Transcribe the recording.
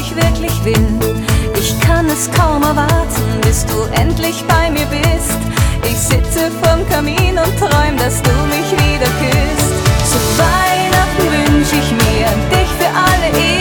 ich wirklich will. Ich kann es kaum erwarten, bis du endlich bei mir bist. Ich sitze vorm Kamin und träum, dass du mich wieder küsst. Zu Weihnachten wünsch ich mir dich für alle Ewigkeit.